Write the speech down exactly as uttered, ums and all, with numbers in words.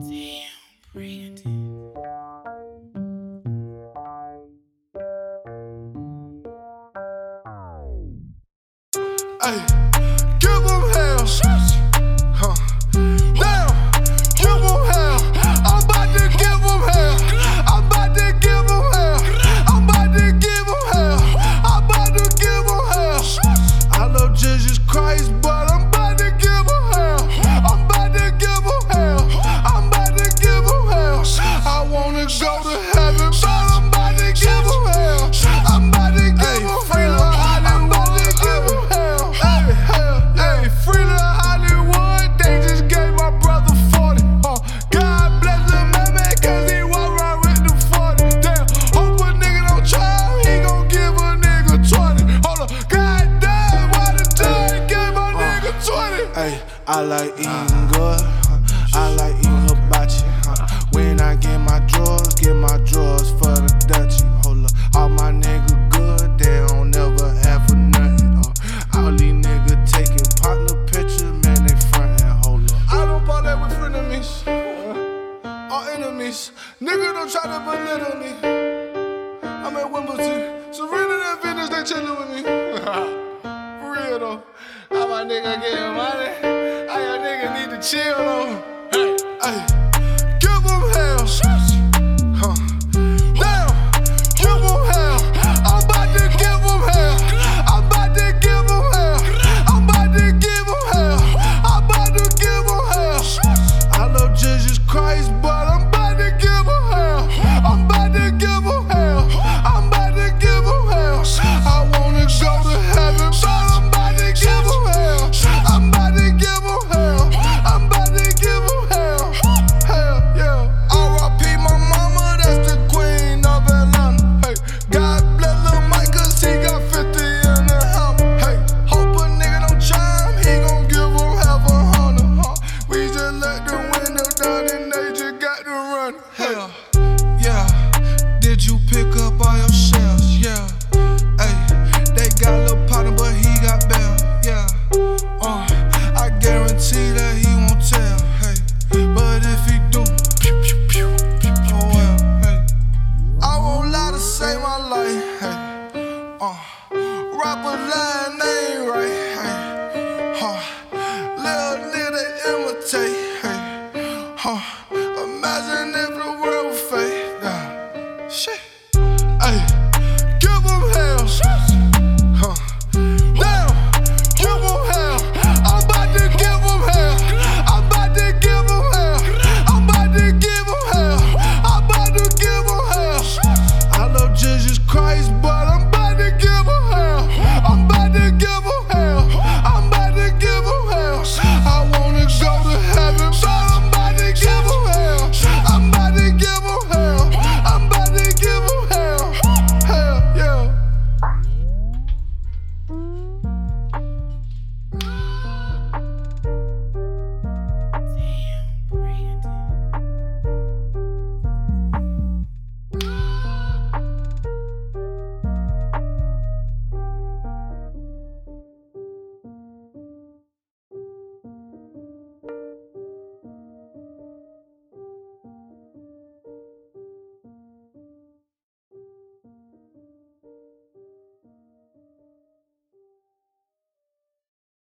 Damn, Brandon. Ay, give them hell. Huh. Damn, give them hell. I'm about to give them hell. I'm about to give them hell. I'm about to give them hell. I'm about to give them hell. I love Jesus Christ, but I'm about to give them hell. I'm about to give them hell. I'm about to give them hell. I wanna go to heaven, but I'm about to give them hell. I'm about to give them hell. I'm about to give them hell. Hey, free little Hollywood, they just gave my brother forty. Uh, God bless the man, man, cause he walk around with the forty. Damn, hope a nigga don't try him, he gon' give a nigga twenty. Hold up, God damn, why the judge gave my nigga twenty? Hey, I like eating good, huh? I like eating hibachi, huh? When I get my drawers, get my drawers for the Dutchie. Hold up, all my niggas good, they don't never have for nothing. Uh, all these niggas taking partner pictures, man, they frontin'. Hold up, I don't parlay with frenemies uh, or enemies. Nigga don't try to belittle me. I'm at Wimbledon, Serena and Venus, they chillin' with me. For real though, how my nigga getting money? How your nigga need to chill though? Hey, hey, give them hell. Huh. Damn, give them hell. I'm about to give them hell. I'm about to give them hell. I'm about to give them hell. I'm about to give them hell. I love Jesus Christ, but I'm about to give them hell. I'm about to give them hell. I'm about to give them hell. I wanna go to heaven, but I'm about to give them hell. I'm about to give them hell. I'm about to give them hell. Hell yeah. R I P my mama, that's the queen of Atlanta. Hey, God bless Lil Mike, cause he got fifty in the hammer. Hey, hope a nigga don't try him, he gon' give him half a hundred. Huh? We just let the window down and they just got to run. Hell, yeah. Did you pick up all your shells? Yeah. Hey, they got a little partner, but he got bail. Yeah. Uh, I guarantee that he won't tell. Hey, but if he do, oh well. Hey, I won't lie to save my life. Hey, uh, rappers lying now.